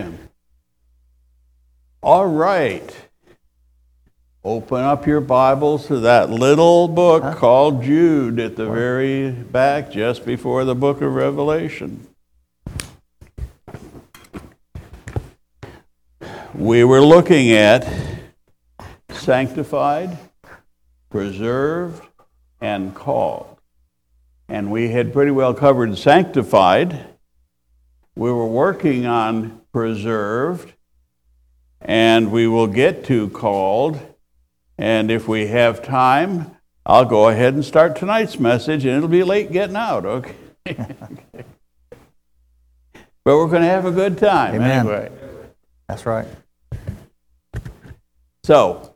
Amen. All right. Open up your Bibles to that little book called Jude at the very back, just before the book of Revelation. We were looking at sanctified, preserved, and called. And we had pretty well covered sanctified. We were working on preserved, and we will get to called. And if we have time, I'll go ahead and start tonight's message, and it'll be late getting out, okay? But we're going to have a good time. Amen. Anyway. That's right. So,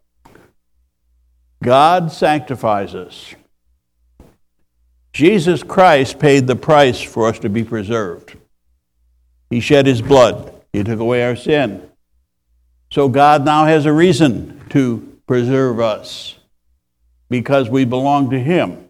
God sanctifies us. Jesus Christ paid the price for us to be preserved. He shed his blood. He took away our sin. So God now has a reason to preserve us because we belong to him.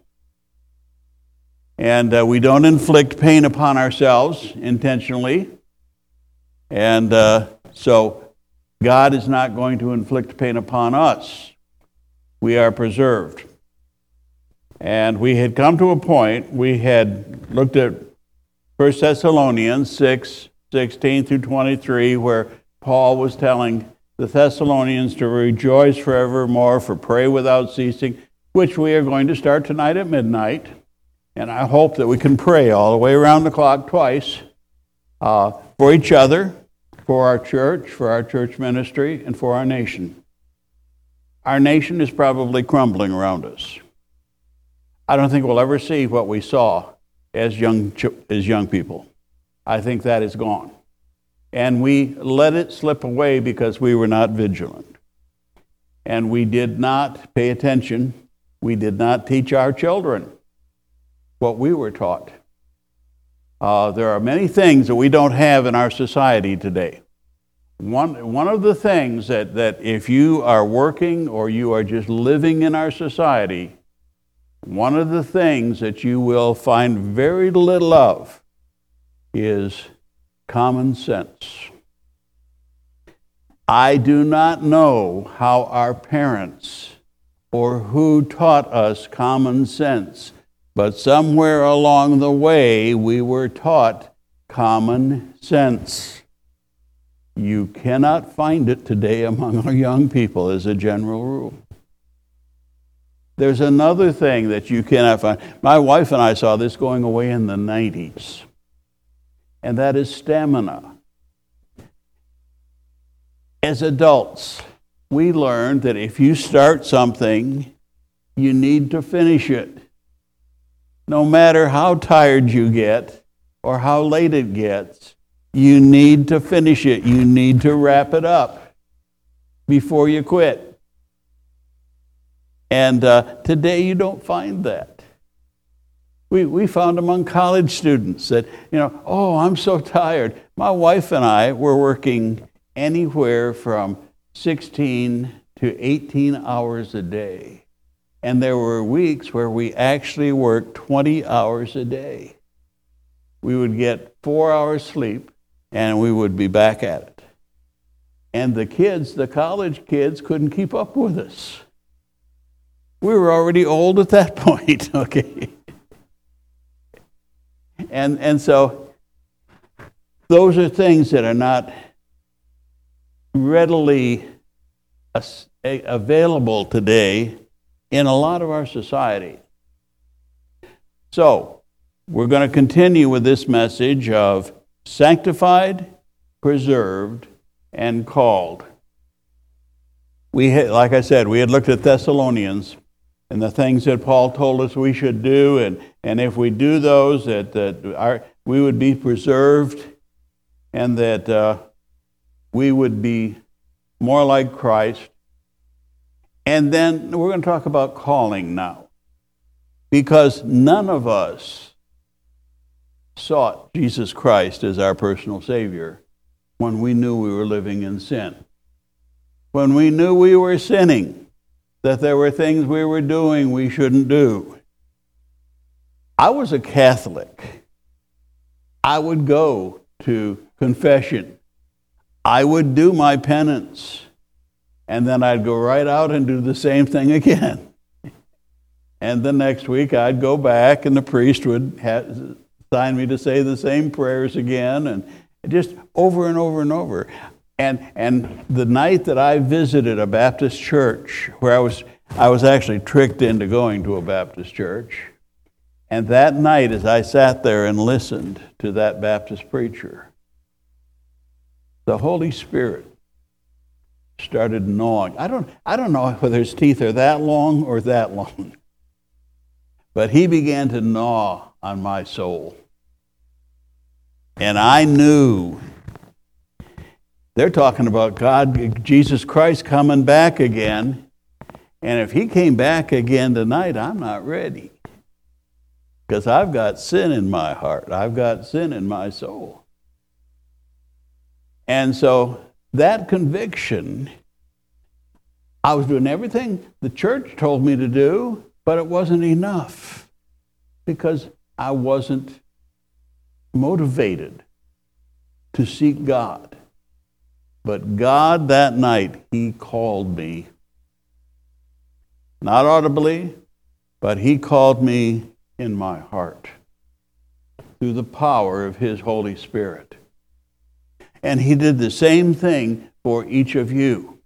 And we don't inflict pain upon ourselves intentionally. And so God is not going to inflict pain upon us. We are preserved. And we had come to a point, we had looked at 1 Thessalonians 6:16 through 23, where Paul was telling the Thessalonians to rejoice forevermore, for pray without ceasing, which we are going to start tonight at midnight. And I hope that we can pray all the way around the clock twice for each other, for our church ministry, and for our nation. Our nation is probably crumbling around us. I don't think we'll ever see what we saw as young people. I think that is gone. And we let it slip away because we were not vigilant. And we did not pay attention. We did not teach our children what we were taught. There are many things that we don't have in our society today. One of the things that if you are working or you are just living in our society, one of the things that you will find very little of is common sense. I do not know how our parents or who taught us common sense, but somewhere along the way we were taught common sense. You cannot find it today among our young people as a general rule. There's another thing that you cannot find. My wife and I saw this going away in the 90s, and that is stamina. As adults, we learned that if you start something, you need to finish it. No matter how tired you get or how late it gets, you need to finish it. You need to wrap it up before you quit. And today you don't find that. We found among college students that, oh, I'm so tired. My wife and I were working anywhere from 16 to 18 hours a day. And there were weeks where we actually worked 20 hours a day. We would get 4 hours sleep and we would be back at it. And the college kids couldn't keep up with us. We were already old at that point, okay? And so those are things that are not readily available today in a lot of our society. So we're going to continue with this message of sanctified, preserved, and called. Like I said, we had looked at Thessalonians and the things that Paul told us we should do, and if we do those, that we would be preserved, and that we would be more like Christ. And then we're going to talk about calling now, because none of us sought Jesus Christ as our personal Savior when we knew we were living in sin. When we knew we were sinning, that there were things we were doing we shouldn't do. I was a Catholic. I would go to confession. I would do my penance, and then I'd go right out and do the same thing again. And the next week I'd go back, and the priest would sign me to say the same prayers again, and just over and over and over. And the night that I visited a Baptist church, where I was actually tricked into going to a Baptist church, and that night as I sat there and listened to that Baptist preacher, the Holy Spirit started gnawing. I don't know whether his teeth are that long or that long, but he began to gnaw on my soul. And I knew they're talking about God, Jesus Christ coming back again. And if he came back again tonight, I'm not ready. Because I've got sin in my heart. I've got sin in my soul. And so that conviction, I was doing everything the church told me to do, but it wasn't enough. Because I wasn't motivated to seek God. But God that night, he called me. Not audibly, but he called me in my heart through the power of his Holy Spirit. And he did the same thing for each of you.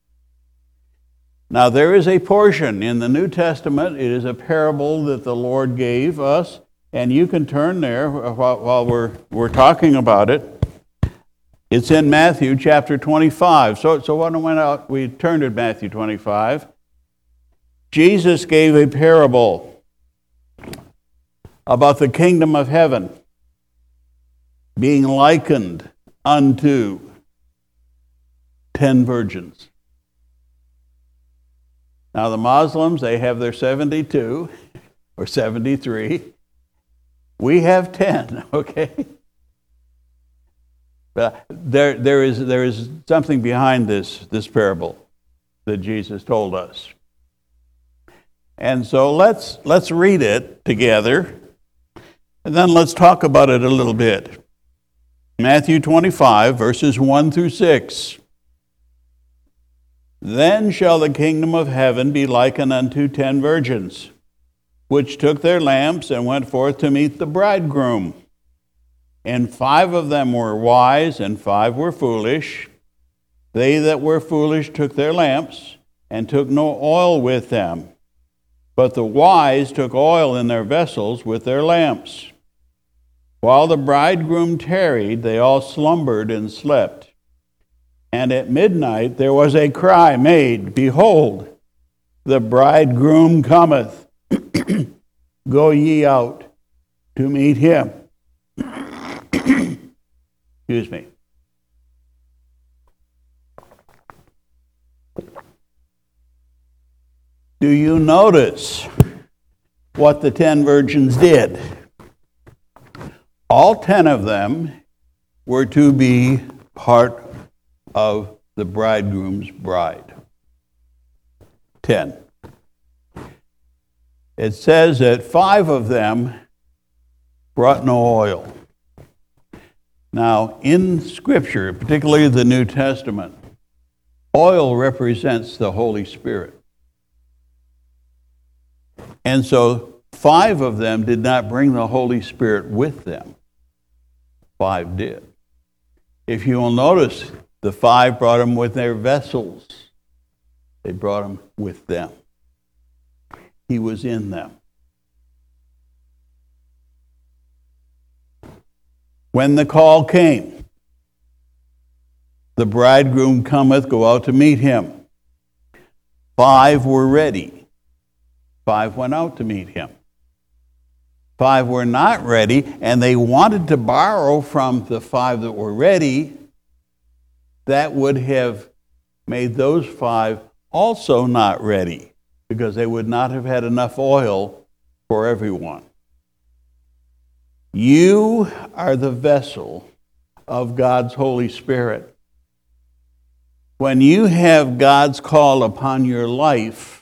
Now there is a portion in the New Testament, it is a parable that the Lord gave us, and you can turn there while we're talking about it. It's in Matthew chapter 25. So when we turned to Matthew 25, Jesus gave a parable about the kingdom of heaven being likened unto 10 virgins. Now the Muslims, they have their 72 or 73. We have 10, okay? But there is something behind this parable that Jesus told us. And so let's read it together, and then let's talk about it a little bit. Matthew 25, verses 1 through 6. Then shall the kingdom of heaven be likened unto 10 virgins, which took their lamps and went forth to meet the bridegroom. And 5 of them were wise, and 5 were foolish. They that were foolish took their lamps, and took no oil with them. But the wise took oil in their vessels with their lamps. While the bridegroom tarried, they all slumbered and slept. And at midnight there was a cry made, Behold, the bridegroom cometh. Go ye out to meet him. Excuse me. Do you notice what the 10 virgins did? All 10 of them were to be part of the bridegroom's bride. 10. It says that 5 of them brought no oil. Now, in Scripture, particularly the New Testament, oil represents the Holy Spirit. And so 5 of them did not bring the Holy Spirit with them. 5 did. If you will notice, the 5 brought him with their vessels. They brought him with them. He was in them. When the call came, the bridegroom cometh, go out to meet him. 5 were ready. 5 went out to meet him. 5 were not ready, and they wanted to borrow from the 5 that were ready. That would have made those 5 also not ready, because they would not have had enough oil for everyone. You are the vessel of God's Holy Spirit. When you have God's call upon your life,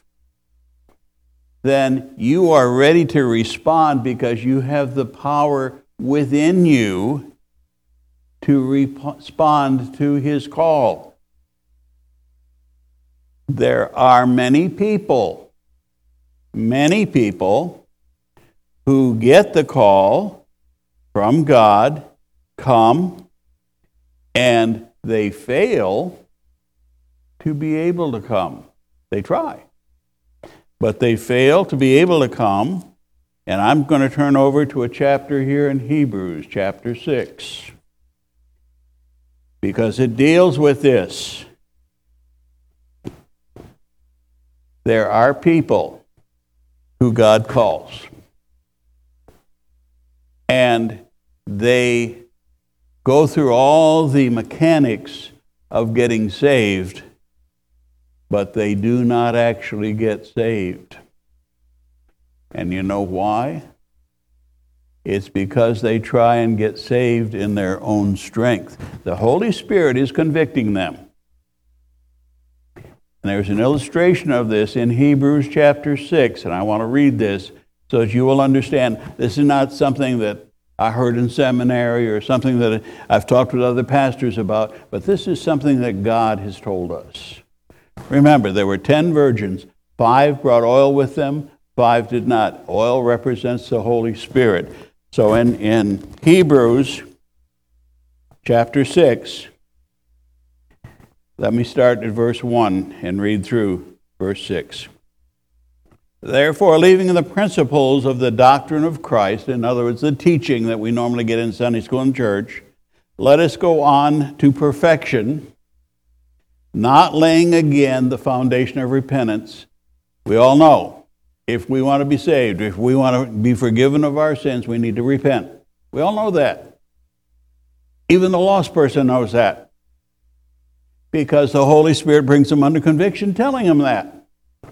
then you are ready to respond because you have the power within you to respond to his call. There are many people who get the call from God, come, and they fail to be able to come. They try, but they fail to be able to come. And I'm going to turn over to a chapter here in Hebrews, chapter 6, because it deals with this. There are people who God calls, and they go through all the mechanics of getting saved, but they do not actually get saved. And you know why? It's because they try and get saved in their own strength. The Holy Spirit is convicting them. And there's an illustration of this in Hebrews chapter 6, and I want to read this so that you will understand. This is not something that I heard in seminary or something that I've talked with other pastors about, but this is something that God has told us. Remember, there were 10 virgins. 5 brought oil with them. 5 did not. Oil represents the Holy Spirit. So in Hebrews chapter 6, let me start at verse 1 and read through verse 6. Therefore, leaving the principles of the doctrine of Christ, in other words, the teaching that we normally get in Sunday school and church, let us go on to perfection, not laying again the foundation of repentance. We all know, if we want to be saved, if we want to be forgiven of our sins, we need to repent. We all know that. Even the lost person knows that, because the Holy Spirit brings them under conviction telling them that.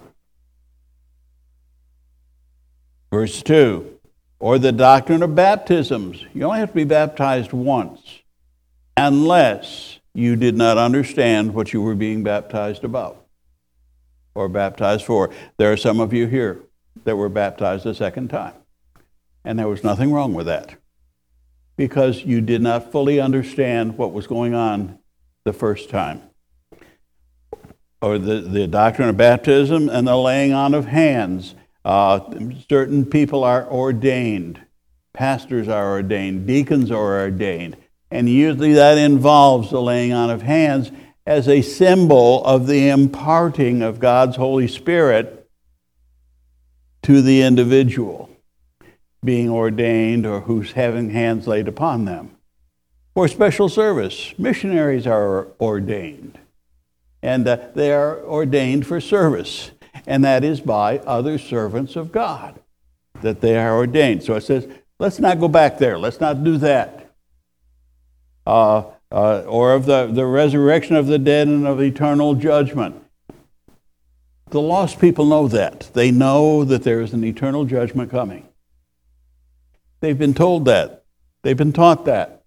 Verse 2, or the doctrine of baptisms. You only have to be baptized once, unless you did not understand what you were being baptized about or baptized for. There are some of you here that were baptized a second time, and there was nothing wrong with that, because you did not fully understand what was going on the first time. Or the doctrine of baptism and the laying on of hands. Certain people are ordained. Pastors are ordained. Deacons are ordained. And usually that involves the laying on of hands as a symbol of the imparting of God's Holy Spirit to the individual being ordained or who's having hands laid upon them. For special service, missionaries are ordained. And they are ordained for service. And that is by other servants of God that they are ordained. So it says, let's not go back there. Let's not do that. Or of the resurrection of the dead and of eternal judgment. The lost people know that. They know that there is an eternal judgment coming. They've been told that. They've been taught that.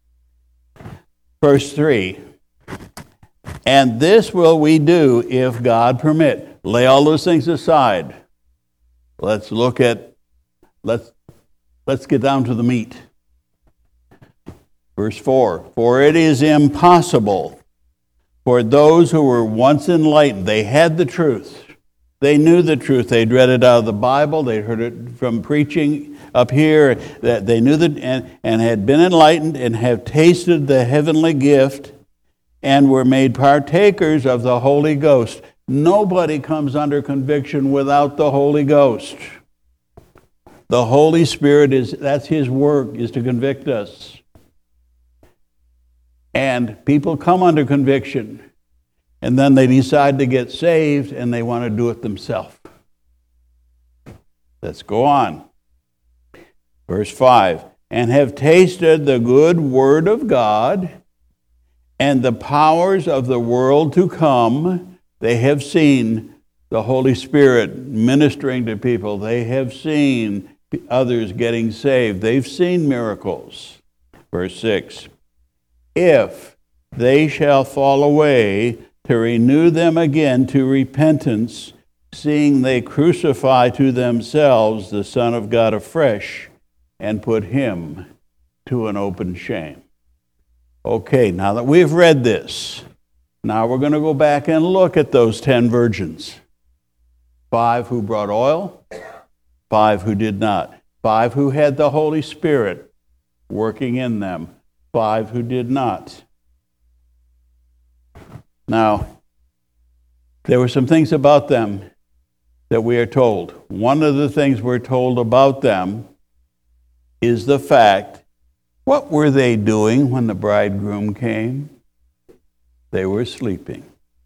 Verse 3, and this will we do if God permit. Lay all those things aside. Let's get down to the meat. Verse 4, for it is impossible for those who were once enlightened. They had the truth. They knew the truth. They'd read it out of the Bible. They'd heard it from preaching up here. That they knew that and had been enlightened and have tasted the heavenly gift and were made partakers of the Holy Ghost. Nobody comes under conviction without the Holy Ghost. The Holy Spirit that's His work, is to convict us. And people come under conviction, and then they decide to get saved, and they want to do it themselves. Let's go on. Verse 5, and have tasted the good word of God and the powers of the world to come. They have seen the Holy Spirit ministering to people. They have seen others getting saved. They've seen miracles. Verse 6, if they shall fall away, to renew them again to repentance, seeing they crucify to themselves the Son of God afresh and put Him to an open shame. Okay, now that we've read this, now we're going to go back and look at those 10 virgins. 5 who brought oil, 5 who did not. 5 who had the Holy Spirit working in them, 5 who did not. Now, there were some things about them that we are told. One of the things we're told about them is the fact, what were they doing when the bridegroom came? They were sleeping.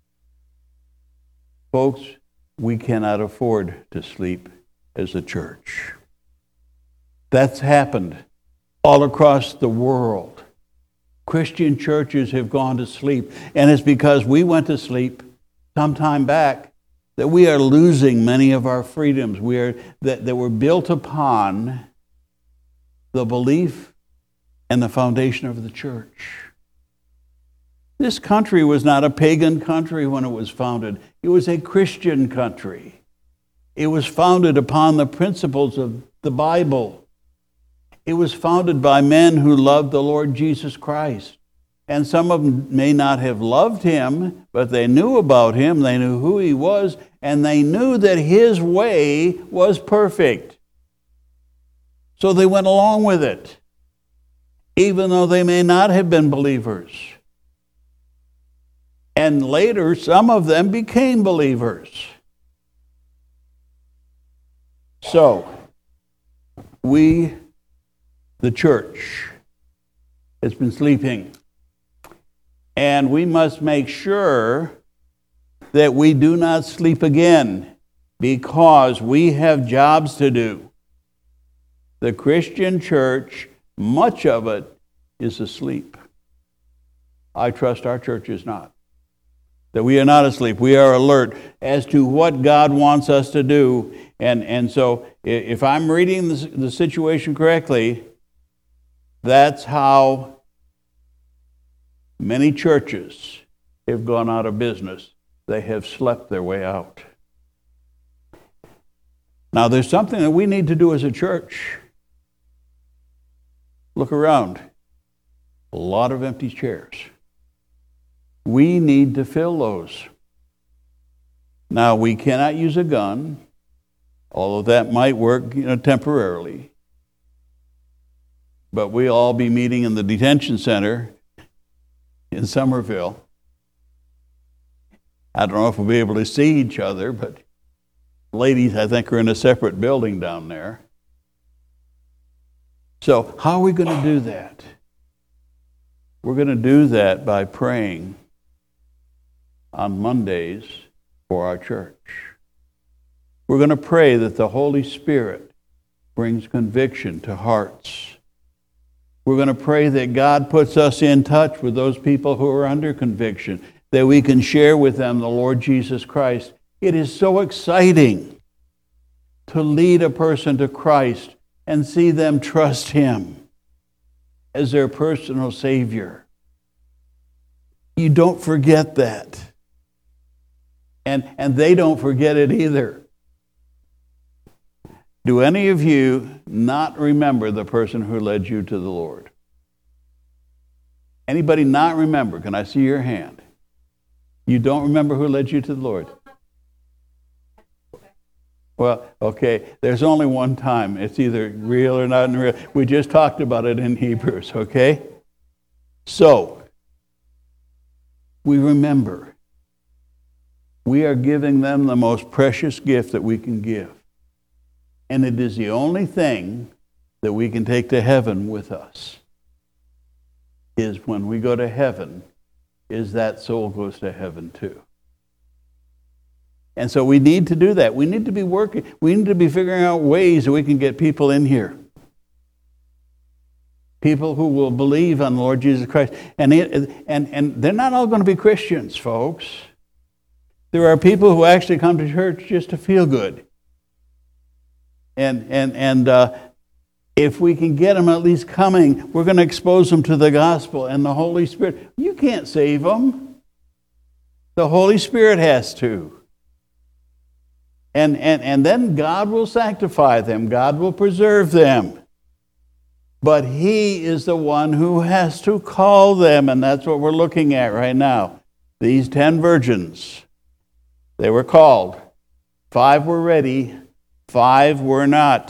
Folks, we cannot afford to sleep as a church. That's happened all across the world. Christian churches have gone to sleep, and it's because we went to sleep some time back that we are losing many of our freedoms. That were built upon the belief and the foundation of the church. This country was not a pagan country when it was founded. It was a Christian country. It was founded upon the principles of the Bible. It was founded by men who loved the Lord Jesus Christ. And some of them may not have loved him, but they knew about him, they knew who he was, and they knew that his way was perfect. So they went along with it, even though they may not have been believers. And later, some of them became believers. So, we, the church, has been sleeping. And we must make sure that we do not sleep again, because we have jobs to do. The Christian church, much of it is asleep. I trust our church is not. That we are not asleep. We are alert as to what God wants us to do. And so if I'm reading the situation correctly, that's how many churches have gone out of business. They have slept their way out. Now, there's something that we need to do as a church. Look around. A lot of empty chairs. We need to fill those. Now, we cannot use a gun, although that might work, temporarily. But we'll all be meeting in the detention center in Somerville. I don't know if we'll be able to see each other, but ladies, I think, are in a separate building down there. So how are we going to do that? We're going to do that by praying on Mondays for our church. We're going to pray that the Holy Spirit brings conviction to hearts. We're going to pray that God puts us in touch with those people who are under conviction, that we can share with them the Lord Jesus Christ. It is so exciting to lead a person to Christ and see them trust him as their personal Savior. You don't forget that. And they don't forget it either. Do any of you not remember the person who led you to the Lord? Anybody not remember? Can I see your hand? You don't remember who led you to the Lord? Well, okay, there's only one time. It's either real or not real. We just talked about it in Hebrews, okay? So, we remember. We are giving them the most precious gift that we can give. And it is the only thing that we can take to heaven with us. Is when we go to heaven, is that soul goes to heaven too. And so we need to do that. We need to be working. We need to be figuring out ways that we can get people in here. People who will believe on the Lord Jesus Christ. And they're not all going to be Christians, folks. There are people who actually come to church just to feel good. And if we can get them at least coming, we're going to expose them to the gospel and the Holy Spirit. You can't save them. The Holy Spirit has to. And then God will sanctify them. God will preserve them. but He is the one who has to call them, and that's what we're looking at right now. These 10 virgins, they were called. 5 were ready, 5 were not.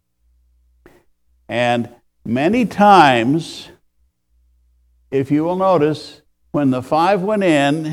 And many times, if you will notice, when the 5 went in,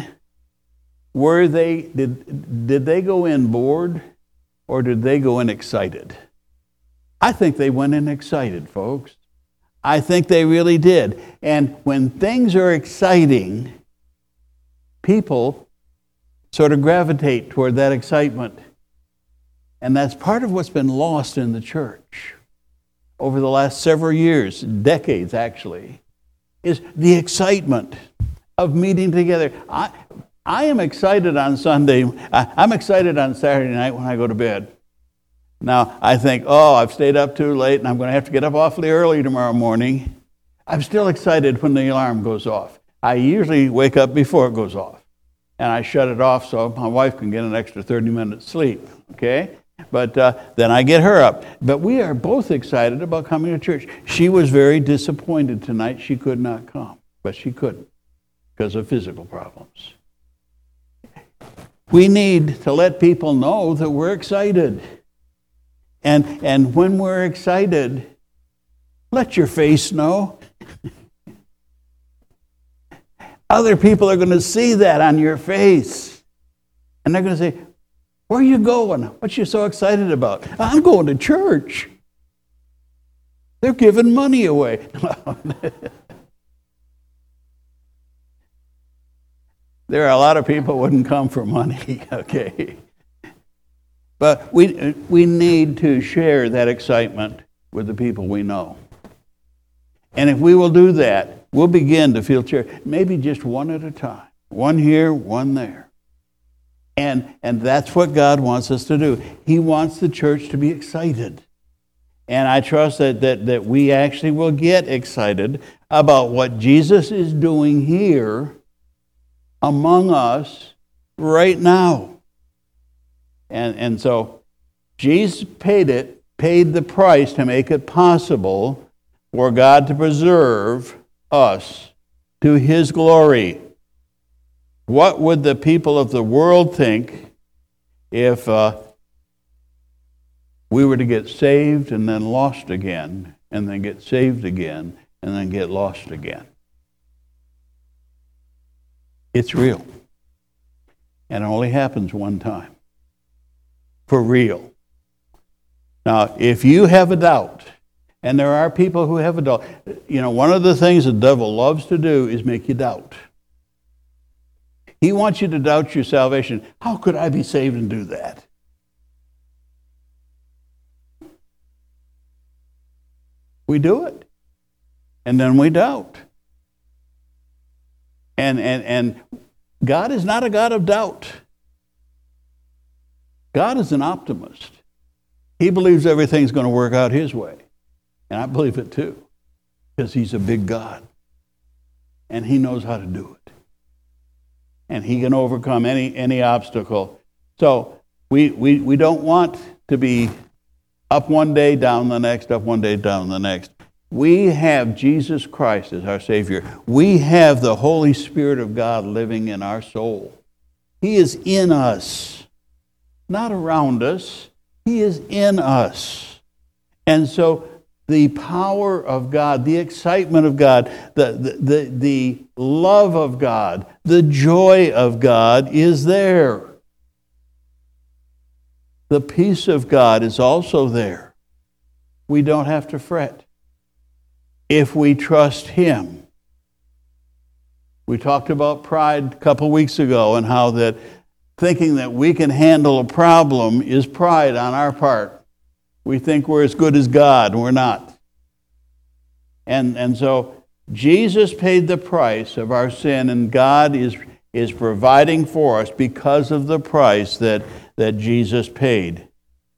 did they go in bored or did they go in excited? I think they went in excited, folks. I think they really did. And when things are exciting, people sort of gravitate toward that excitement. And that's part of what's been lost in the church over the last several years, decades actually, is the excitement of meeting together. I am excited on Sunday. I'm excited on Saturday night when I go to bed. Now, I think, I've stayed up too late and I'm going to have to get up awfully early tomorrow morning. I'm still excited when the alarm goes off. I usually wake up before it goes off. And I shut it off so my wife can get an extra 30 minutes sleep, okay? But then I get her up. But we are both excited about coming to church. She was very disappointed tonight. She could not come, but she couldn't because of physical problems. We need to let people know that we're excited. And when we're excited, let your face know. Other people are going to see that on your face. And they're going to say, where are you going? What you so excited about? I'm going to church. They're giving money away. There are a lot of people who wouldn't come for money, okay? But we need to share that excitement with the people we know. And if we will do that, we'll begin to feel cheer. Maybe just one at a time. One here, one there. And that's what God wants us to do. He wants the church to be excited. And I trust that we actually will get excited about what Jesus is doing here among us right now. And so Jesus paid the price to make it possible for God to preserve us to His glory. What would the people of the world think if we were to get saved and then lost again, and then get saved again, and then get lost again? It's real. And it only happens one time. For real. Now, if you have a doubt, and there are people who have a doubt, one of the things the devil loves to do is make you doubt. He wants you to doubt your salvation. How could I be saved and do that? We do it. And then we doubt. And God is not a God of doubt. God is an optimist. He believes everything's going to work out His way. And I believe it too. Because He's a big God. And He knows how to do it. And He can overcome any obstacle. So we don't want to be up one day, down the next, up one day, down the next. We have Jesus Christ as our Savior. We have the Holy Spirit of God living in our soul. He is in us, not around us. He is in us. And so the power of God, the excitement of God, the love of God, the joy of God is there. The peace of God is also there. We don't have to fret if we trust Him. We talked about pride a couple weeks ago and how that thinking that we can handle a problem is pride on our part. We think we're as good as God, and we're not. And so Jesus paid the price of our sin, and God is providing for us because of the price that Jesus paid.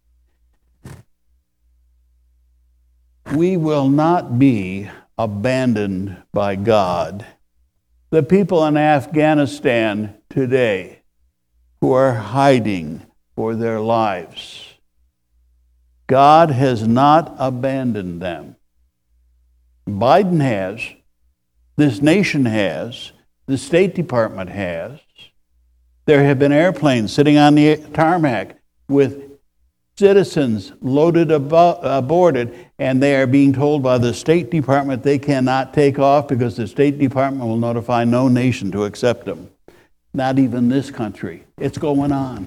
We will not be abandoned by God. The people in Afghanistan today who are hiding for their lives, God has not abandoned them. Biden has, this nation has, the State Department has. There have been airplanes sitting on the tarmac with citizens loaded aboard it, and they are being told by the State Department they cannot take off because the State Department will notify no nation to accept them. Not even this country. It's going on.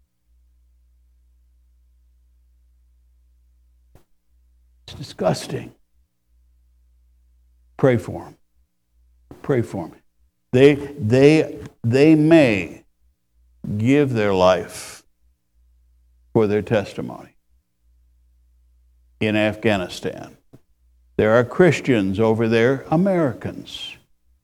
It's disgusting. Pray for them. Pray for them. They may give their life for their testimony in Afghanistan. There are Christians over there, Americans,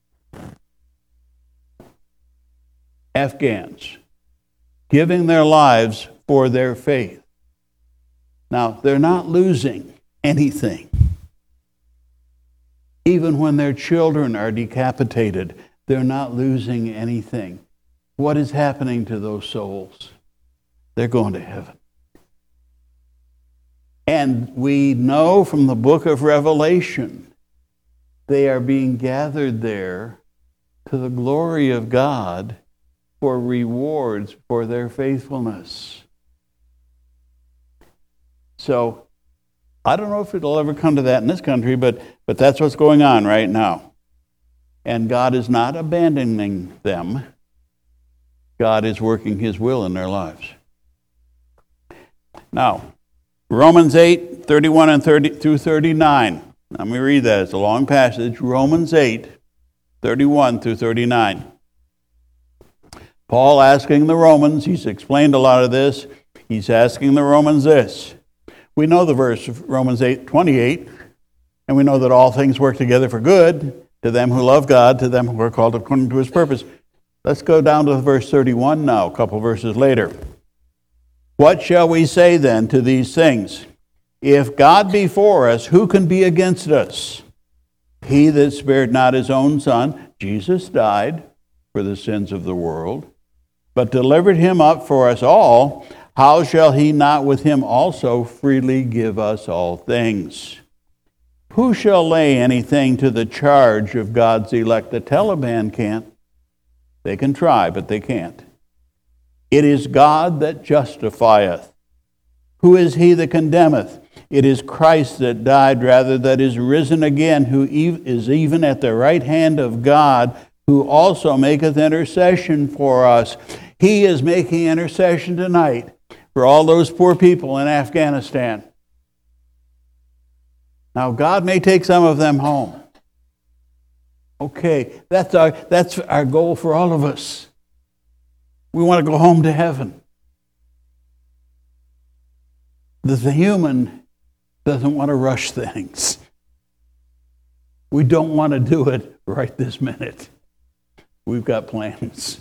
Afghans, giving their lives for their faith. Now, they're not losing anything. Even when their children are decapitated, they're not losing anything. What is happening to those souls? They're going to heaven. And we know from the book of Revelation, they are being gathered there to the glory of God for rewards for their faithfulness. So, I don't know if it'll ever come to that in this country, but that's what's going on right now. And God is not abandoning them. God is working His will in their lives. Now, Romans 8, 31 and 30 through 39. Let me read that. It's a long passage. Romans 8, 31 through 39. Paul asking the Romans, he's explained a lot of this. He's asking the Romans this. We know the verse of Romans 8, 28, and we know that all things work together for good to them who love God, to them who are called according to His purpose. Let's go down to verse 31 now, a couple verses later. What shall we say then to these things? If God be for us, who can be against us? He that spared not His own Son, Jesus died for the sins of the world, but delivered Him up for us all, how shall He not with Him also freely give us all things? Who shall lay anything to the charge of God's elect? The Taliban can't. They can try, but they can't. It is God that justifieth. Who is he that condemneth? It is Christ that died, rather that is risen again, who is even at the right hand of God, who also maketh intercession for us. He is making intercession tonight for all those poor people in Afghanistan. Now, God may take some of them home. Okay, that's our goal for all of us. We want to go home to heaven. The human doesn't want to rush things. We don't want to do it right this minute. We've got plans.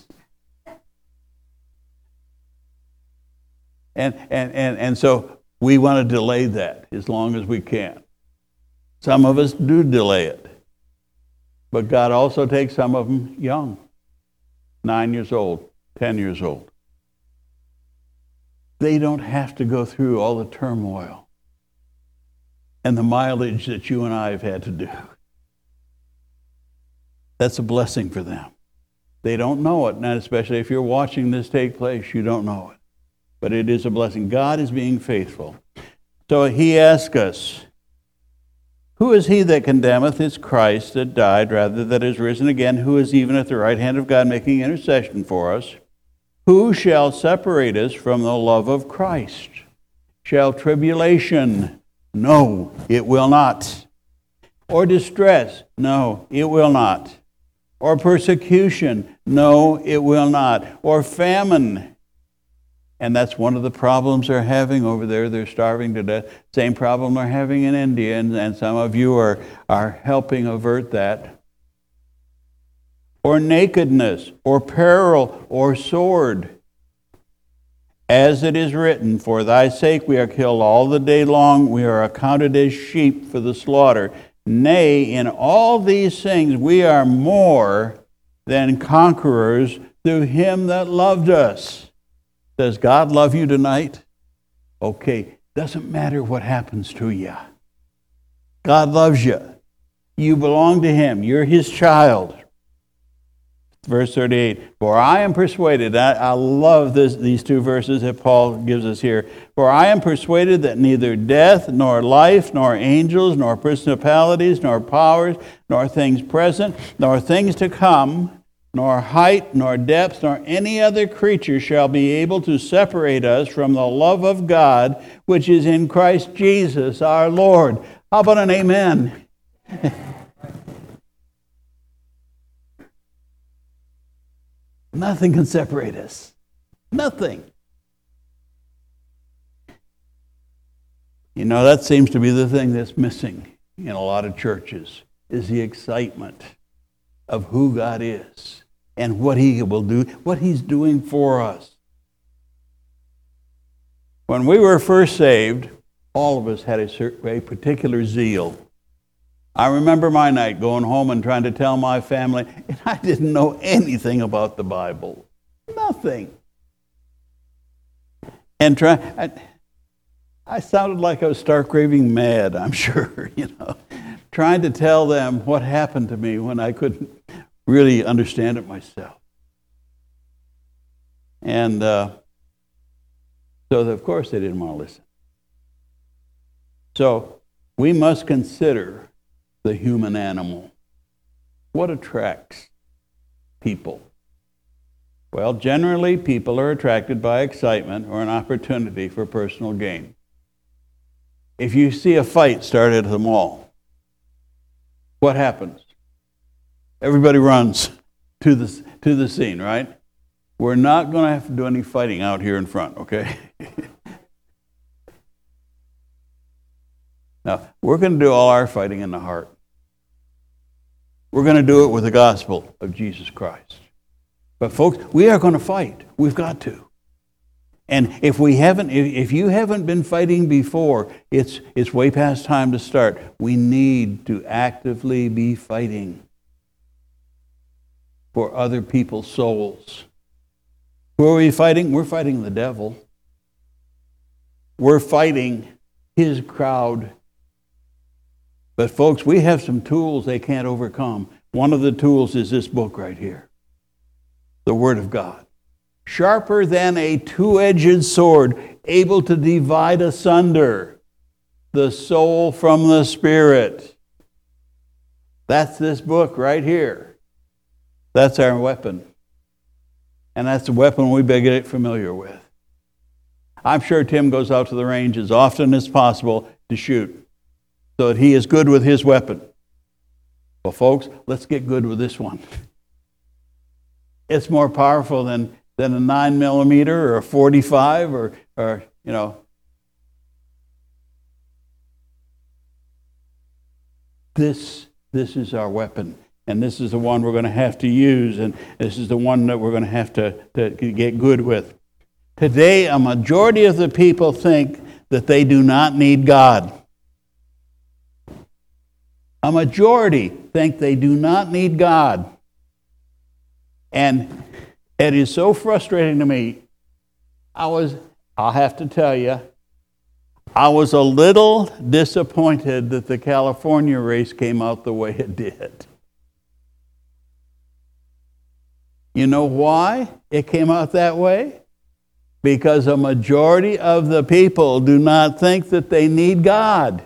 And so we want to delay that as long as we can. Some of us do delay it. But God also takes some of them young, 9 years old, 10 years old. They don't have to go through all the turmoil and the mileage that you and I have had to do. That's a blessing for them. They don't know it, and especially if you're watching this take place, you don't know it. But it is a blessing. God is being faithful. So he asks us, who is he that condemneth? It's Christ that died, rather that is risen again, who is even at the right hand of God making intercession for us. Who shall separate us from the love of Christ? Shall tribulation? No, it will not. Or distress? No, it will not. Or persecution? No, it will not. Or famine? And that's one of the problems they're having over there. They're starving to death. Same problem they're having in India, and some of you are helping avert that. Or nakedness, or peril, or sword. As it is written, for thy sake we are killed all the day long. We are accounted as sheep for the slaughter. Nay, in all these things we are more than conquerors through him that loved us. Does God love you tonight? Okay, doesn't matter what happens to you. God loves you. You belong to him. You're his child. Verse 38, for I am persuaded, I love these two verses that Paul gives us here. For I am persuaded that neither death, nor life, nor angels, nor principalities, nor powers, nor things present, nor things to come, nor height, nor depth, nor any other creature shall be able to separate us from the love of God, which is in Christ Jesus our Lord. How about an amen? Nothing can separate us. Nothing. You know, that seems to be the thing that's missing in a lot of churches, is the excitement of who God is and what he will do, what he's doing for us. When we were first saved, all of us had a particular zeal. I remember my night going home and trying to tell my family, and I didn't know anything about the Bible. Nothing. And I sounded like I was stark raving mad, I'm sure, trying to tell them what happened to me when I couldn't really understand it myself. And so, of course, they didn't want to listen. So, we must consider the human animal. What attracts people? Well, generally, people are attracted by excitement or an opportunity for personal gain. If you see a fight started at the mall, what happens? Everybody runs to the scene, right? We're not going to have to do any fighting out here in front, okay? Now, we're going to do all our fighting in the heart. We're going to do it with the gospel of Jesus Christ. But folks, we are going to fight. We've got to. And if you haven't been fighting before, it's way past time to start. We need to actively be fighting for other people's souls. Who are we fighting? We're fighting the devil. We're fighting his crowd. But folks, we have some tools they can't overcome. One of the tools is this book right here. The Word of God. Sharper than a two-edged sword, able to divide asunder the soul from the spirit. That's this book right here. That's our weapon. And that's the weapon we better get familiar with. I'm sure Tim goes out to the range as often as possible to shoot, so that he is good with his weapon. Well, folks, let's get good with this one. It's more powerful than a 9mm or a 45 or. This is our weapon. And this is the one we're going to have to use. And this is the one that we're going to have to get good with. Today, a majority of the people think that they do not need God. A majority think they do not need God. And it is so frustrating to me. I'll have to tell you, I was a little disappointed that the California race came out the way it did. You know why it came out that way? Because a majority of the people do not think that they need God.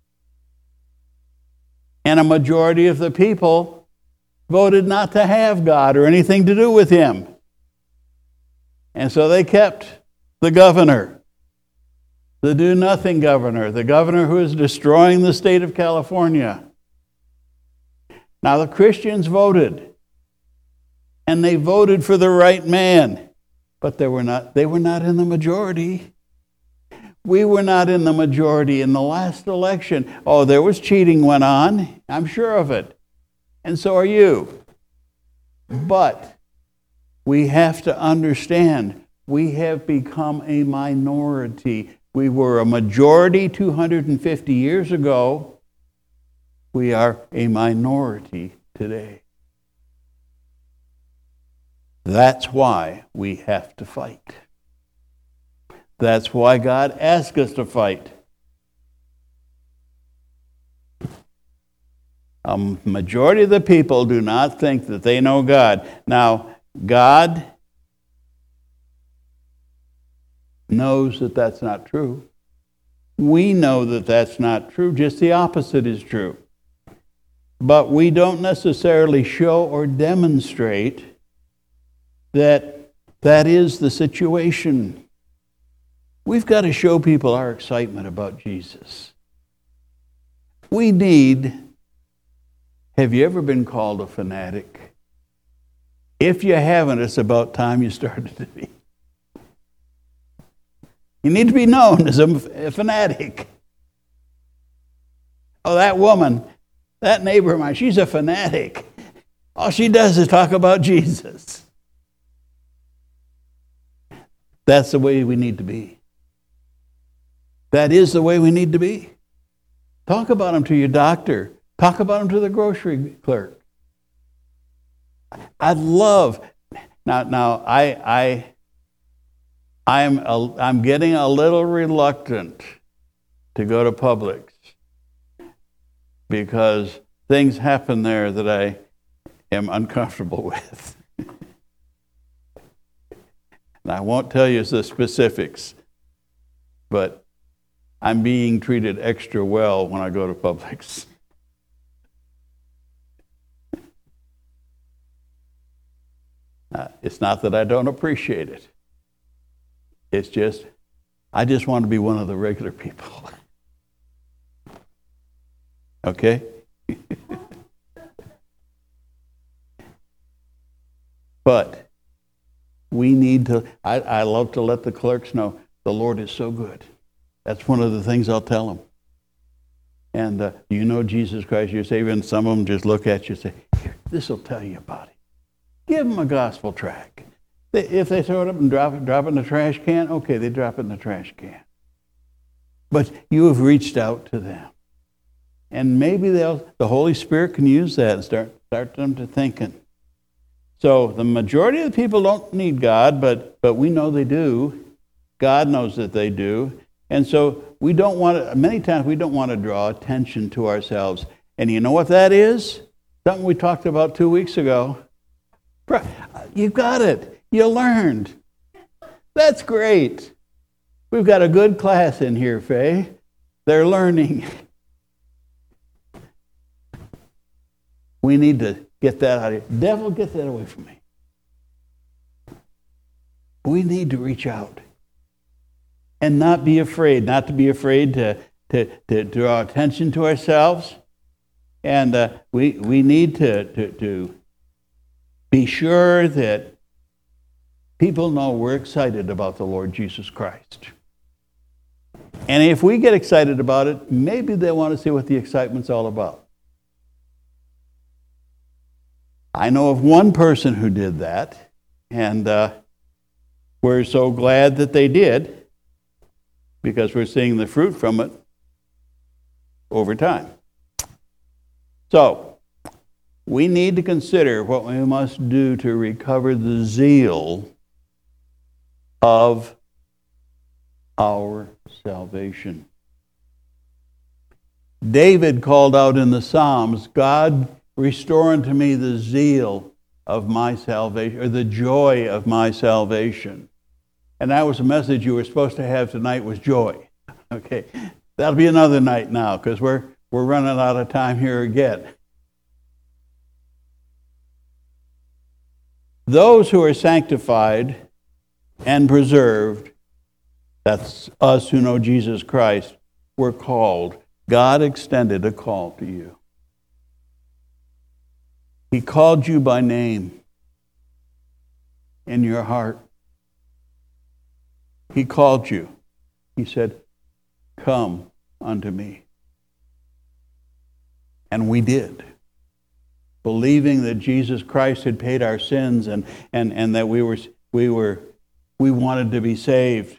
And a majority of the people voted not to have God or anything to do with him. And so they kept the governor, the do-nothing governor, the governor who is destroying the state of California. Now the Christians voted. And they voted for the right man. But they were not in the majority. We were not in the majority in the last election. Oh, there was cheating went on. I'm sure of it. And so are you. But we have to understand we have become a minority. We were a majority 250 years ago. We are a minority today. That's why we have to fight. That's why God asked us to fight. A majority of the people do not think that they know God. Now, God knows that that's not true. We know that that's not true. Just the opposite is true. But we don't necessarily show or demonstrate that that is the situation. We've got to show people our excitement about Jesus. We need, have you ever been called a fanatic? If you haven't, it's about time you started to be. You need to be known as a fanatic. Oh, that woman, that neighbor of mine, she's a fanatic. All she does is talk about Jesus. That's the way we need to be. That is the way we need to be. Talk about him to your doctor. Talk about him to the grocery clerk. I'd love. Now I'm getting a little reluctant to go to Publix because things happen there that I am uncomfortable with. And I won't tell you the specifics, but I'm being treated extra well when I go to Publix. It's not that I don't appreciate it. It's just, I just want to be one of the regular people. Okay? But we need to, I love to let the clerks know the Lord is so good. That's one of the things I'll tell them. And you know Jesus Christ, your Savior, and some of them just look at you and say, here, this will tell you about it. Give them a gospel tract. If they throw it up and drop it in the trash can, okay, they drop it in the trash can. But you have reached out to them. And maybe the Holy Spirit can use that and start them to thinking. So the majority of the people don't need God, but we know they do. God knows that they do. And so many times we don't want to draw attention to ourselves. And you know what that is? Something we talked about 2 weeks ago. You got it. You learned. That's great. We've got a good class in here, Faye. They're learning. We need to get that out of here. Devil, get that away from me. We need to reach out. And not be afraid. Not to be afraid to draw attention to ourselves. And we need to be sure that people know we're excited about the Lord Jesus Christ. And if we get excited about it, maybe they want to see what the excitement's all about. I know of one person who did that, and we're so glad that they did, because we're seeing the fruit from it over time. So, we need to consider what we must do to recover the zeal of our salvation. David called out in the Psalms, God, restore unto me the zeal of my salvation, or the joy of my salvation. And that was a message you were supposed to have tonight, was joy. Okay, that'll be another night now, because we're running out of time here again. Those who are sanctified and preserved, that's us who know Jesus Christ, were called. God extended a call to you. He called you by name in your heart. He called you. He said, come unto me. And we did. Believing that Jesus Christ had paid our sins and that we wanted to be saved.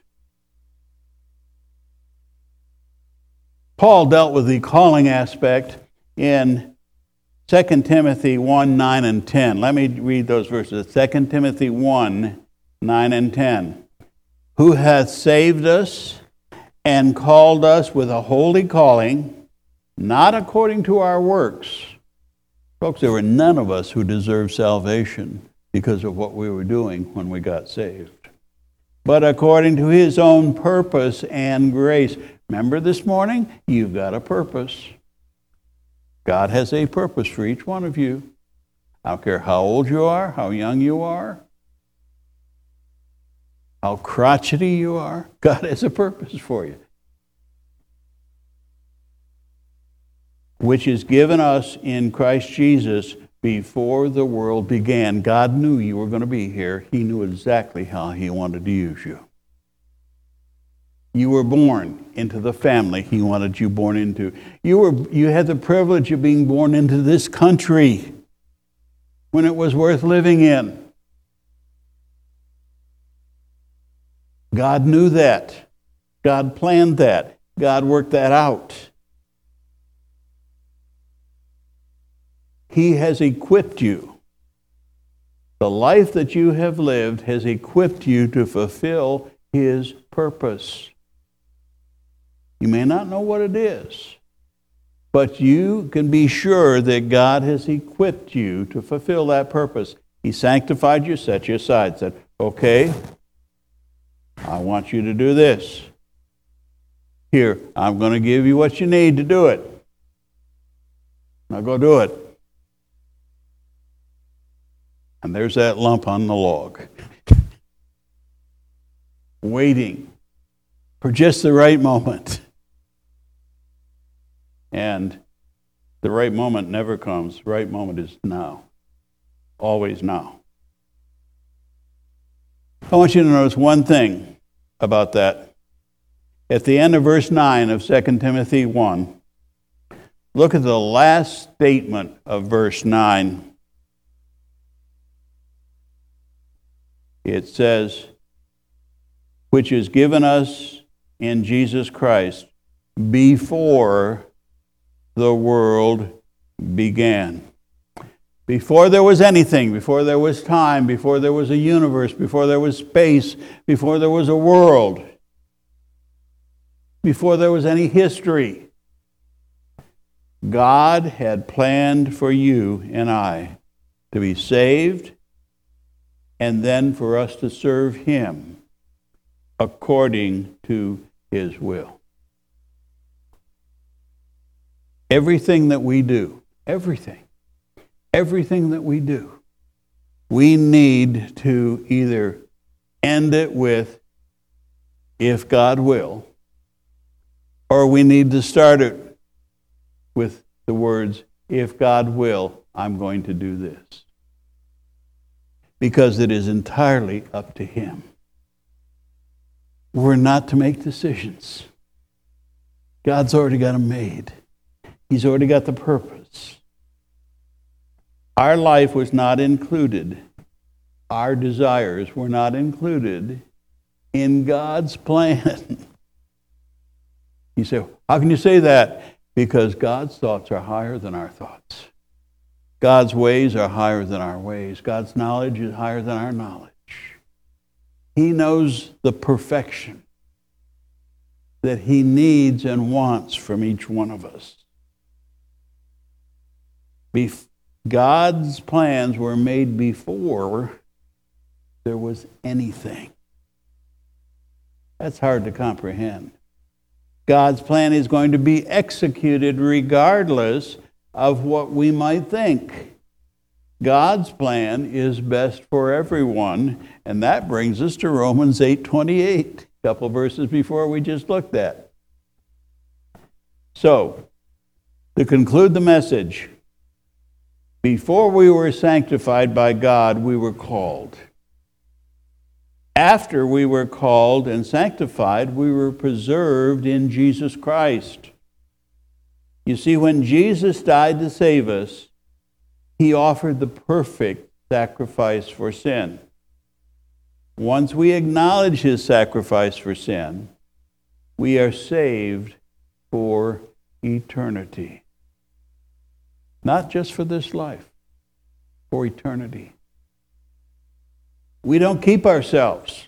Paul dealt with the calling aspect in 2 Timothy 1, 9 and 10. Let me read those verses. 2 Timothy 1, 9 and 10. Who hath saved us and called us with a holy calling, not according to our works, Folks, there were none of us who deserved salvation because of what we were doing when we got saved. But according to his own purpose and grace. Remember this morning? You've got a purpose. God has a purpose for each one of you. I don't care how old you are, how young you are, how crotchety you are. God has a purpose for you, which is given us in Christ Jesus before the world began. God knew you were going to be here. He knew exactly how he wanted to use you. You were born into the family he wanted you born into. You had the privilege of being born into this country when it was worth living in. God knew that. God planned that. God worked that out. He has equipped you. The life that you have lived has equipped you to fulfill his purpose. You may not know what it is, but you can be sure that God has equipped you to fulfill that purpose. He sanctified you, set you aside, said, okay, I want you to do this. Here, I'm going to give you what you need to do it. Now go do it. And there's that lump on the log, waiting for just the right moment. And the right moment never comes. The right moment is now. Always now. I want you to notice one thing about that. At the end of verse 9 of 2 Timothy 1, look at the last statement of verse 9. It says, which is given us in Jesus Christ before the world began. Before there was anything, before there was time, before there was a universe, before there was space, before there was a world, before there was any history, God had planned for you and I to be saved and then for us to serve him according to his will. Everything that we do, everything that we do, we need to either end it with, if God will, or we need to start it with the words, if God will, I'm going to do this. Because it is entirely up to him. We're not to make decisions. God's already got them made. He's already got the purpose. Our life was not included. Our desires were not included in God's plan. You say, how can you say that? Because God's thoughts are higher than our thoughts. God's ways are higher than our ways. God's knowledge is higher than our knowledge. He knows the perfection that he needs and wants from each one of us. God's plans were made before there was anything. That's hard to comprehend. God's plan is going to be executed regardless of what we might think. God's plan is best for everyone, and that brings us to Romans 8:28, a couple verses before we just looked at. So, to conclude the message, before we were sanctified by God, we were called. After we were called and sanctified, we were preserved in Jesus Christ. You see, when Jesus died to save us, he offered the perfect sacrifice for sin. Once we acknowledge his sacrifice for sin, we are saved for eternity. Not just for this life, for eternity. We don't keep ourselves.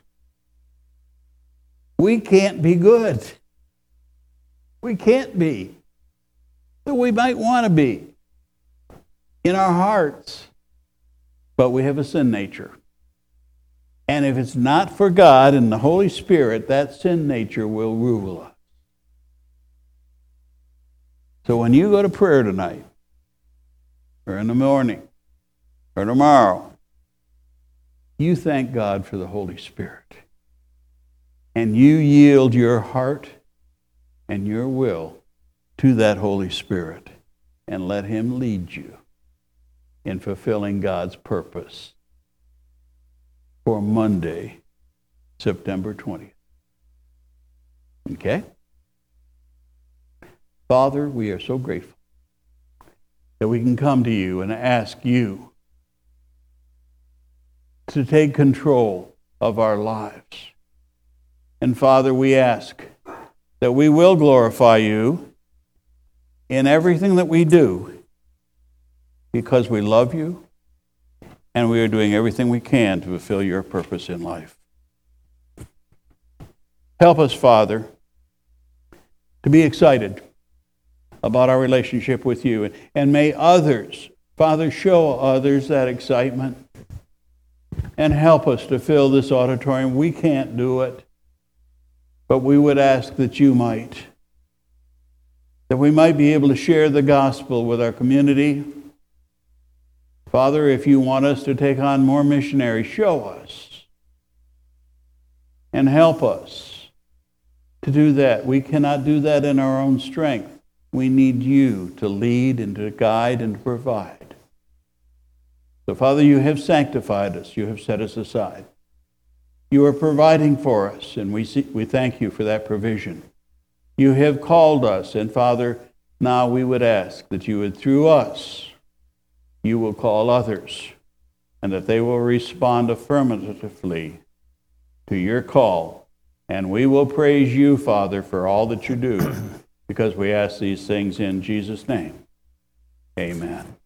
We can't be good. We can't be. But we might want to be. in our hearts, but we have a sin nature. And if it's not for God and the Holy Spirit, that sin nature will rule us. So when you go to prayer tonight, or in the morning, or tomorrow, you thank God for the Holy Spirit. And you yield your heart and your will to that Holy Spirit. And let Him lead you in fulfilling God's purpose for Monday, September 20th. Okay? Father, we are so grateful that we can come to you and ask you to take control of our lives. And Father, we ask that we will glorify you in everything that we do because we love you and we are doing everything we can to fulfill your purpose in life. Help us, Father, to be excited about our relationship with you. And may others, Father, show others that excitement and help us to fill this auditorium. We can't do it, but we would ask that you might. That we might be able to share the gospel with our community. Father, if you want us to take on more missionaries, show us and help us to do that. We cannot do that in our own strength. We need you to lead and to guide and to provide. So, Father, you have sanctified us. You have set us aside. You are providing for us, and we thank you for that provision. You have called us, and Father, now we would ask that you would, through us, you will call others, and that they will respond affirmatively to your call. And we will praise you, Father, for all that you do, because we ask these things in Jesus' name. Amen.